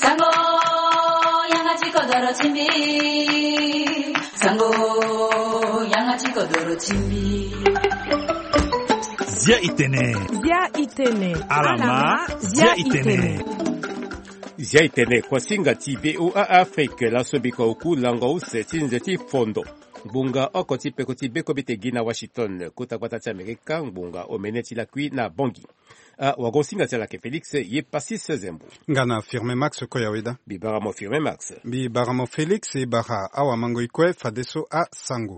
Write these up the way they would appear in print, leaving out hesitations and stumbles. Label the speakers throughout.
Speaker 1: Sango 양아치 거더러 침비 Sango 양아치 거더러 침비
Speaker 2: Zia itene alama zia itene
Speaker 3: Zia itene kwa singa tibe u a Afrique la sobika uku langa u setinze ti fondo. Bunga oko tipe ko tibe ko bite gina Washington kuta kwata ti Amerika bunga omeneti la kui na bongi. Wagosinga tia lake Felix ye pasis zembu.
Speaker 4: Ngana firme Max Koyaweda.
Speaker 3: Bibaramo firme Max.
Speaker 4: Bibaramo Felix e bara awa mango ikwe fadeso a Sango.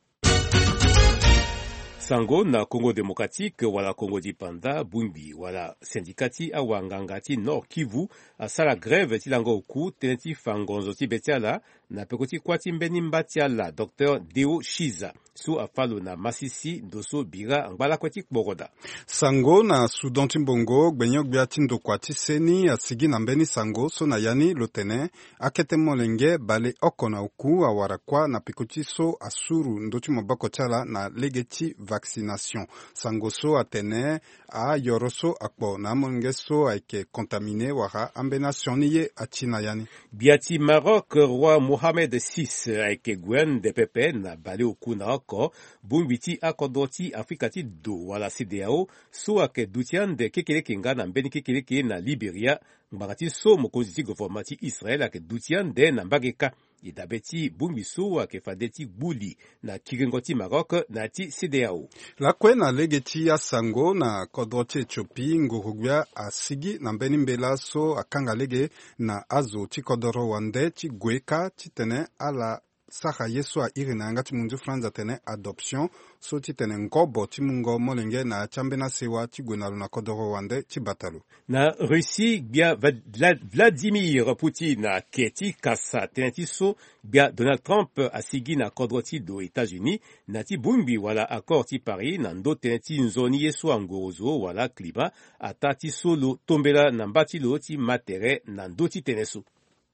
Speaker 3: Sango na Congo démocratique wala Congo dipanda bumbi wala syndicati awa ngangati Nord Kivu asala grève tilango oku teneti fangonzo tibetiala na pekoti kwati mbeni mbatiala Dr Deo Shiza su afalo na Masisi doso bira ngbala kwati boroda.
Speaker 4: Sango na Sudan Timbongo gbenyo gbiati ndo kwati seni asigi na mbeni Sango so na yani lotene akete molenge bale okona oku awarakwa na pekoti so asuru ndoti mobako tiala na legeti vaccination. Sango so atene a yoroso akpo na mongeso aike contaminé wara ambena sioniye achina yani.
Speaker 3: Biati Maroc roi Mohamed VI aike gwen de pepe na bale oku na oko bumbiti akodoti Afrikati do wala CEDEAO so ake dutiande kekeleke nga na mbeni kekeleke na Liberia mbakati so mokonzi gouvernementi Israel ake dutiande na mbageka idabeti bumbi so ake fadeti buli na kirengoti Maroc na ti CEDEAO.
Speaker 4: La kwe na legeti ya Sango na kodoti Ethiopie ngurugya asigi na mbeni mbela so akanga lege na azo ti kodoro wande ti gweka ti tene ala saka yeso a iri na ngati munzu franza tene adoption so ti tene ngobo ti mungo molenge na chambena sewa ti gwenalu na kodoro wande ti batalu.
Speaker 3: Na Russie bia Vladimir Putin na keti kasa tene ti so bia Donald Trump asigi na kodroti do États-Unis na ti bumbi wala accord ti Paris na ndo tene ti nzoni yeso angorozo wala klima ata ti solo tombela na mbati lo ti matere na ndo ti tene so.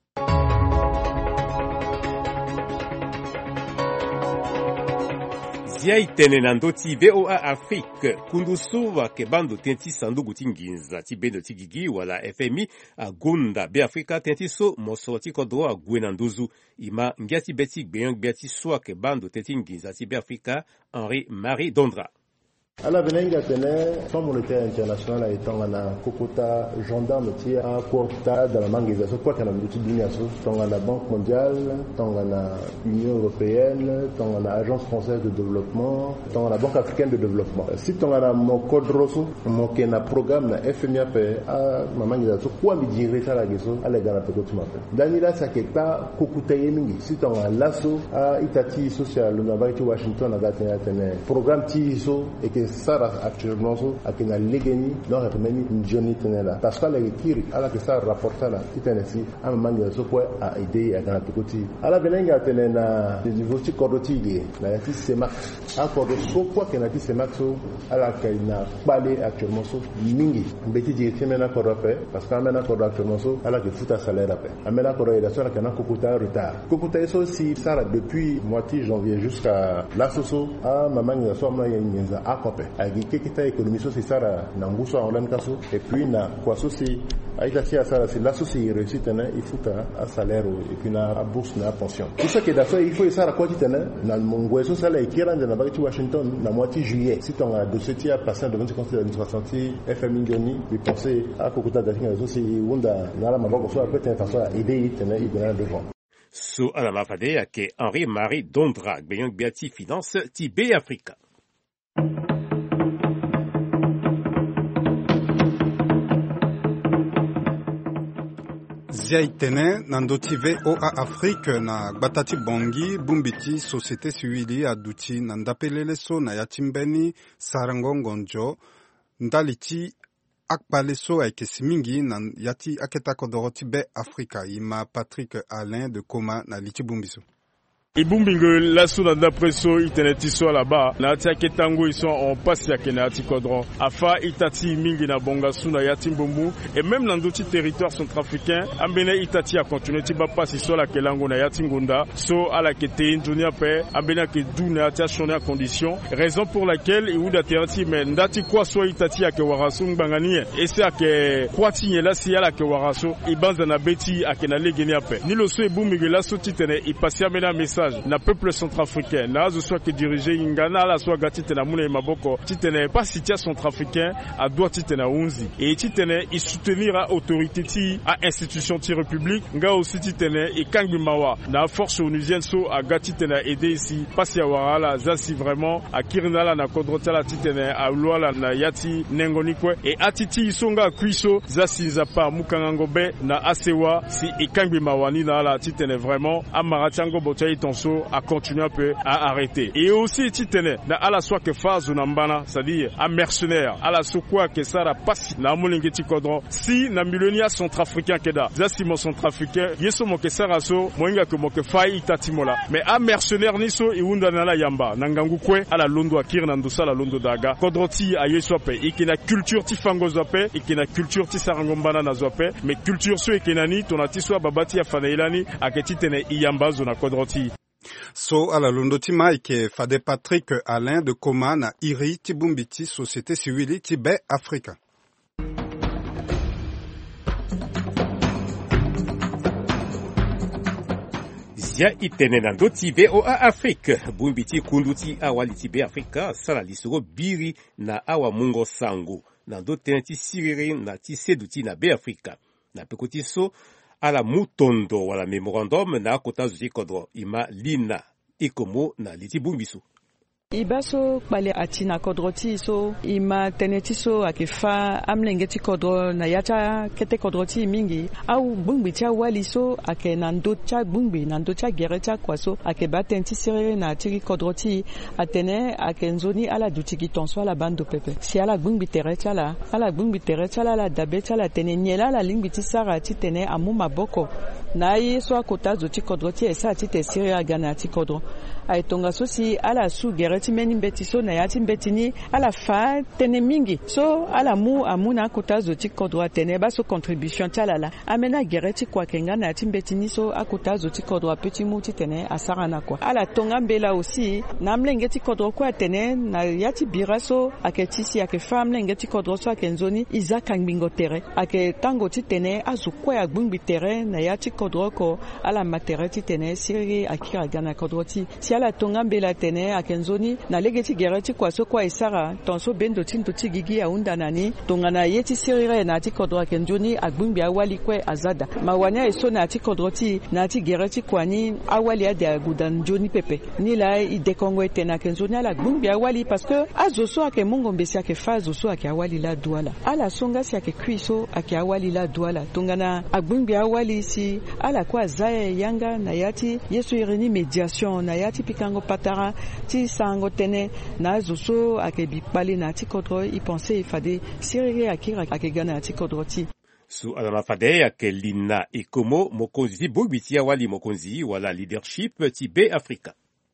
Speaker 3: Zia itene na ndoti VOA Afrique kundusu wa kebando tenti sandugu tinginza ti bendo ti gigi wala FMI agunda be Afrika tenti so moso ti kodro agwena nduzu ima ngiati beti gbeyon gbiati so kebando tenti nginza ti be Afrika Henri Marie Dondra.
Speaker 5: Ala venenga tene Fonds monétaire international étant na kokota gendarme ti a porta dans la mangiza so kwa kana mbuti dunia so tonga na Banque mondiale, tonga na Union européenne, tonga na Agence française de développement, tonga na Banque africaine de développement. Si tonga na mokodroso moke na programme na FMI pe a mangiza so kwa mi direta la geso ale gana pe kotu mape. Danila saketa kokuta yemingi si tonga laso a itati social na baiti Washington na gatena tene programme ti so et que Sara actuellement so akina legeni no remeni njoni tenela parce que la kiri ala que ça rapporta la titenesi am mangi so po a idée ya kana tukoti ala venenga tenena de niveau ti kodoti ge na ti semak encore so po que na ti semak so ala kaina balé actuellement so mingi mbeti di temena ko rappé parce que amena ko actuellement so ala que futa salaire rappé amena ko ida so kana kokuta retard kokuta so si Sara depuis moitié janvier jusqu'à la soso a mamanga so ma yenza akope agike kita économie so c'est ça na nguso en même cas et puis na quoi so c'est aïta tia ça c'est la société réussite na il faut un salaire et puis na bourse na pension tout ça que d'affaire il faut ça la quoi titana na mongwe so ça la ikira na bakiti Washington na moitié juillet si ton dossier tia passé devant le conseil d'administration FMI Ngoni il pensait à kokuta datinga so c'est wunda na la maboko so après façon aider tena igona devant
Speaker 3: so ala mafade yake Henri Marie Dondra gbeyon biati finance ti be Africa.
Speaker 4: Zia itene na ndoti VOA Afrique na gbatati bongi bumbiti société civile aduti na ndapelele so na yatimbeni sarangongonjo ndaliti akpale so aikesi mingi na yati aketa kodoroti be Afrika ima Patrick Alain de Koma na liti bumbiso.
Speaker 6: Ibumbingo lasso d'après so iteneti so là-bas na tiake tango ils sont en passe ya kenati kodron afa itati mingi na bonga suna ya timbombu et même dans d'autres territoires centrafricains ambene itati a continuer ti ba passe so la kelango na ya tingunda so ala kete ndunia pe ambena ke duna ta chone à condition raison pour laquelle iuda terati mais ndati kwa so itati ya ke warasu ngangani et c'est que kwati nyela si ala ke waraso ibanza na beti akena legeni ape ni lo so ibumbingo lasso titene ipasi amena message na peuple centrafricain na zo soit que diriger ingana la soit gatite na muna maboko titene pas sitia centrafricain a doit titene unzi et titene il soutenir a autorité ti a institution ti république nga aussi titene e kangi mawa na force onusienne so a gatite na aider ici pas ya wala za si vraiment a kirnala na kodrotala titene a lwala na yati nengoni kwe et atiti isonga kuiso za si za pa mukangangobe na asewa si e kangi mawani na la titene vraiment amaratango botai so à continuer un peu à arrêter et aussi titene na ala soit que phase nambana c'est-à-dire à mercenaire ala so quoi que ça la passe na molingeti kodron si na milionia centrafricain keda za si mon centrafricain yeso mo que ça raso moinga que mo que fai itatimola mais à mercenaire niso iunda na la yamba na ngangu kwe ala londo akir na ndosa la londo daga kodroti ayeso pe ikina culture ti fango zope ikina culture ti sarangombana na zope mais culture so ikinani tonati so babati ya fanailani aketitene iyamba zo na kodroti.
Speaker 4: So ala londo ti Mike Fade Patrick Alain de Koma na Iri Tibumbiti Société Civile Tibet Africa.
Speaker 3: Zia itene na ndoti VOA Afrique bumbiti kunduti awali Tibet Africa sala lisoro biri na awa mungo sango na ndoti ti siriri na ti seduti na Be Africa na pekoti so ala mutondo wala memorandum na kota zuti kodro ima lina ikomo na liti bumbiso
Speaker 7: Ibaso kpale ati na kodroti so ima teneti so akifa amlengeti kodro na yata kete kodroti mingi au bungbi tia wali so ake nando tia bungbi nando tia gereta kwaso ake batenti sirere na tiri kodroti atene ake nzoni ala dutiki tonso ala bando pepe si ala bungbi terecha la la dabecha la tene nyela la lingbi ti sara ti tene amu maboko na yi so akota zuti kodroti esa ti te sirere agana ti kodro ay tonga so si ala su gereti meni mbeti so na yati mbeti ni ala fa tene mingi so ala mu amuna kota zoti kodwa tene ba so contribution talala amena gereti kwa kenga na yati mbeti ni so akota zoti kodwa petit muti tene asara na kwa ala tonga mbela aussi na mlengeti kodwa kwa tene na yati biraso aketisi ake famlengeti kodwa so akenzoni izaka ngbingo tere ake tango ti tene azukwa ya gbungbi tere na yati kodwa ko ala matereti tene siri akira gana kodwa ti si ala tonga mbela tene akenzoni na legeti gereti kwa so kwa isara tonso bendo tinto tigigi ya unda nani tonga na yeti sirire na ti kodro akenjoni agbumbi awali kwe azada mawania eso na ti kodroti na ti gereti kwa ni awali ade agudan joni pepe ni la ide kongo etena akenjoni ala gbumbi awali parce que azoso ake mungo mbesi ake fazo so ake awali la duala ala songa si ake kwiso ake awali la duala tonga na agbumbi awali si ala kwa zaye yanga na yati yeso irini mediation na yati pikango patara ti sango tene na zuso ake bipali na ti kodro i pense ifade sirire akira ake gana ti kodro ti
Speaker 3: su alama fade ake lina ikomo mokonzi bobiti awali mokonzi wala leadership ti Be Africa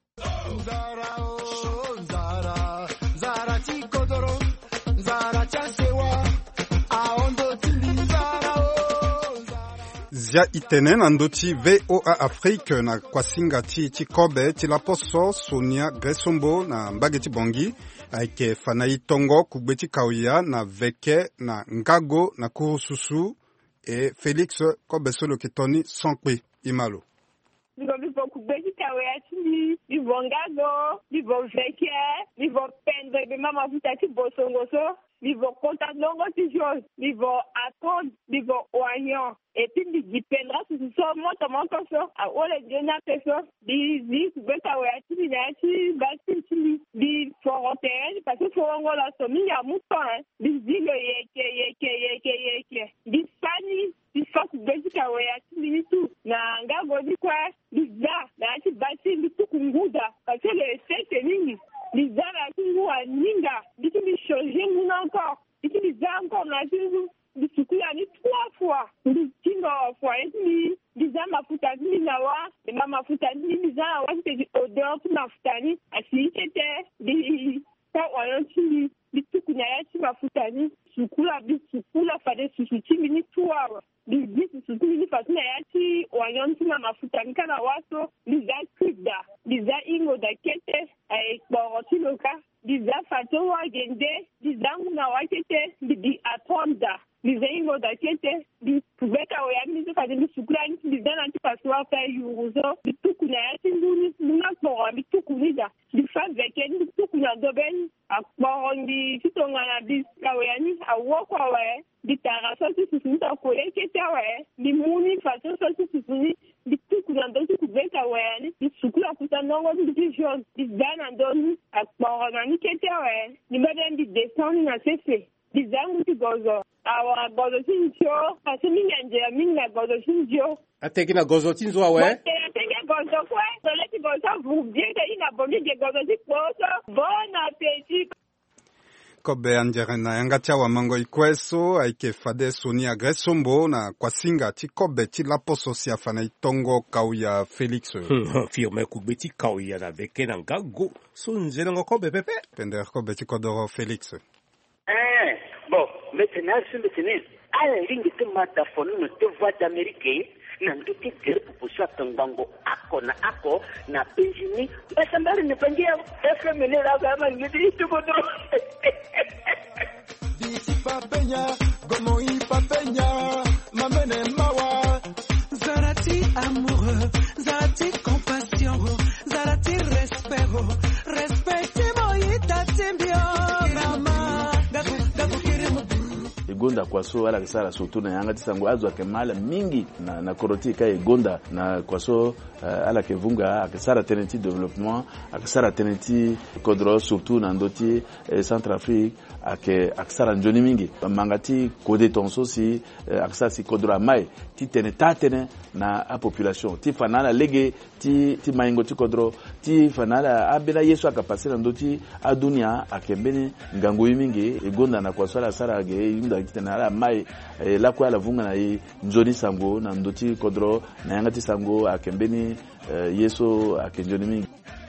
Speaker 4: Zia itene na ndoti VOA Afrique na kwasinga ti kobe ti la poso Sonia Gresombo na mbageti bongi aike fanayi tongo kugbeti kauya na veke na ngago na kurususu e Felix kobe solo kitoni sonkwe imalo.
Speaker 8: Bivo kugbeti kauya ti bivo ngago bivo veke bivo pendre be mama futati bosongoso bivo contact longo ti chose bivo attendre bivo oignon et puis di dipendra su so moto so a ole jona peso di beta we ati di bati di frontière parce que forongo la so mi ya muto di digo yeke di fani di fok beta we ati tu na ngago di kwa di za na ati bati di tukunguda parce que le c'est nini di za la tu wa ninga di changer mon encore di za encore na tu di sukula ni 3 fois ndikinga wa fois ni biza mafuta ni nawa na mafuta ni biza wa te odeur tu mafutani asitete di ta wanchi bitukunya yati mafutani sukula fade susuti mini 2 hours bizi susuti mini fatuna yati wanchi na mafutani kana waso biza kuda biza ingo da kete ai boroti loka biza fato wa gende biza na wakete bi atonda biza ingo da kete bi kubeka wa yami fade ni sukula ni biza na tipaswa fa yuruzo bitukunya yati nduni muna kwa bitukuniza bifa vekeni bitukunya doben akbondi titongana biskawani awokwa we bitara sosi susunta koleketa we limuni faso sosi susuni bitukunya dosi kubeka we bisukula kutanongo division bizana ndoni akborona niketa we nibaden di descend na sefe bizangu tigozo awa gozo tinjo asiminje minga gozo tinjo
Speaker 3: atekina gozo tinzo we
Speaker 8: gozo kwa soleti gozo vubye ina bombi gozo tigozo bon appétit
Speaker 4: kobe anjerena yanga wa mango ikweso aike fade soni agresombo na kwa singa ti kobe ti laposo si afana itongo kauya Felix
Speaker 3: firme kubeti kauya na veke na ngago so nzela ngo kobe pepe
Speaker 4: pender kobe ti kodoro Felix
Speaker 9: bon maintenant ala lingi te mataphone no te voix d'Amérique na nduki tere pupusa tangango ako na penjini basambari ne pangia FM ne la kama ngidi tukodo
Speaker 10: disi papenya gomo ipapenya mamene mawa zarati amoureux zarati compassion zarati respect moita timbio mama
Speaker 11: Gonda kwaso ala kisara soto na yanga tisango azo akemala mingi na koroti ka Gonda na kwaso ala kevunga akisara tenenti development akisara tenenti kodro surtout na ndoti Centrafrique akisara njoni mingi mangati kode tonso si akisara si kodro mai ti tatene na a population ti fanala lege ti maingo ti kodro ti fanala abela yesu akapasira ndoti adunia akembeni ngango mingi Gonda na kwaso ala sara ge yunda kitana mai la kwa la vunga na njoni sango na ndoti kodro na yanga ti sango akembeni yeso akenjoni mingi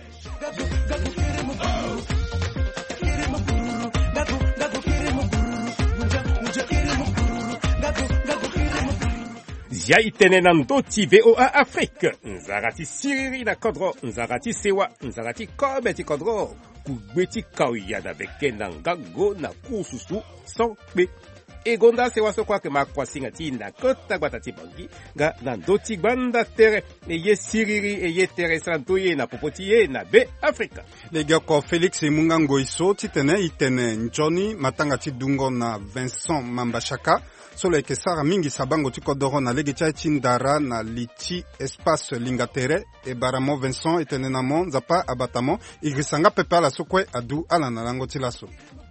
Speaker 3: Zia itene na ndoti VOA Afrique nzarati siriri na kodro nzarati sewa nzarati kobe ti kodro kubeti kauya na veke na ngago na kususu sanpe egonda sewa so kwa ke makwasinga ti na kota gwatati bangi nga na ndoti gbanda tere ye siriri ye tere santo ye na popoti ye na be Afrika
Speaker 4: lega ko Felix Mungango iso titene itene njoni matanga ti dungo na Vincent Mambashaka solo ke sara mingi sabango ti kodoro na lege cha chindara na liti espace lingatere e baramo Vincent itene na mon zapa abatamo igrisanga pepa la sokwe adu ala na lango ti laso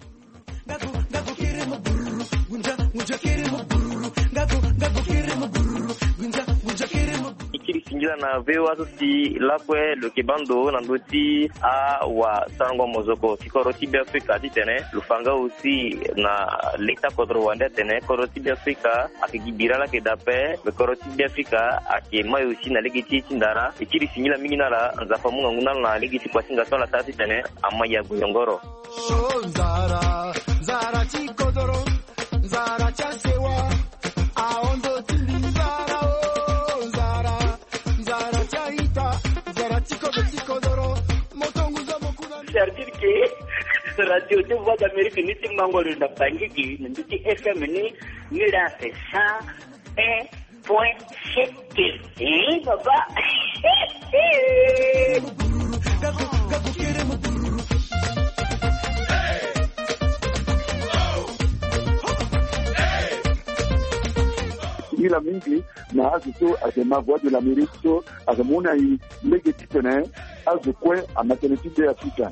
Speaker 12: Singira na vewa sosi lakwe lo kebando na ndoti a wa sango mozoko tikoroti bi Afrika titene lufanga aussi na leta kodro wande tene koroti bi Afrika akigibira la kedape be koroti bi Afrika akemayo aussi na legiti tindara ikiri singira mingina la nzafa munga nguna na legiti kwa singa sola tati tene amaya guyongoro
Speaker 10: zara zara tikodoro zara chasewa aondo tilizara
Speaker 9: c'est-à-dire que radio de voix d'Amérique ni timangolo na bangiki ndi FM ni la c'est ça 1.7 baba
Speaker 13: la mingi na azuto akema voix de l'Amérique so akamona i legeti tene azukwe amateneti de Afrika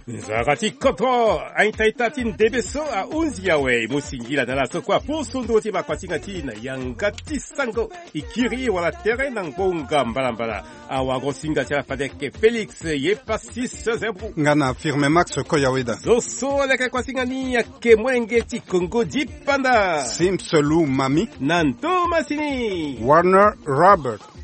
Speaker 3: Zarati kodro aitaitatin debeso a unziawe musingila na la sokwa posundo ti bakwatingati na yangati sango ikiri wala terrain ngonga mbalambala awago singa cha padeke Felix yepasis zebu
Speaker 4: ngana firme Max Koyaweda
Speaker 3: zoso leke kwasingani ya kemwenge ti Kongo Dipanda
Speaker 4: Simsolu Mami
Speaker 3: Nanto Masini
Speaker 4: Warner Robert